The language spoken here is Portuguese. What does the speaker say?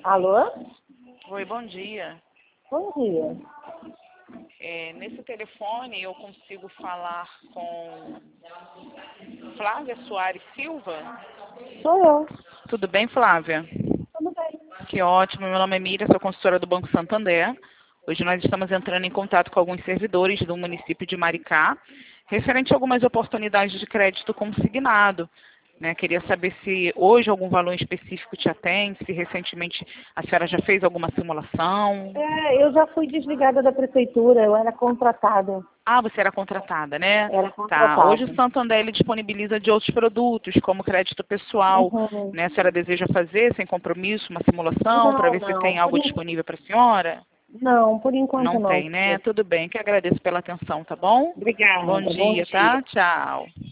Alô? Oi, bom dia. Bom dia. Nesse telefone eu consigo falar com Flávia Soares Silva? Sou eu. Tudo bem, Flávia? Tudo bem. Que ótimo. Meu nome é Miriam, sou consultora do Banco Santander. Hoje nós estamos entrando em contato com alguns servidores do município de Maricá, referente a algumas oportunidades de crédito consignado. Queria saber se hoje algum valor específico te atende, se recentemente a senhora já fez alguma simulação. Eu já fui desligada da prefeitura, eu era contratada. Ah, você era contratada, né? Era Tá. contratada. Hoje o Santander ele disponibiliza de outros produtos, como crédito pessoal. Uhum. A senhora deseja fazer, sem compromisso, uma simulação para Não, ver se não. tem algo disponível para a senhora? Não, por enquanto Não não. tem, né? Tudo bem, que agradeço pela atenção, tá bom? Obrigada. Bom Bom dia, dia. tá? Tchau.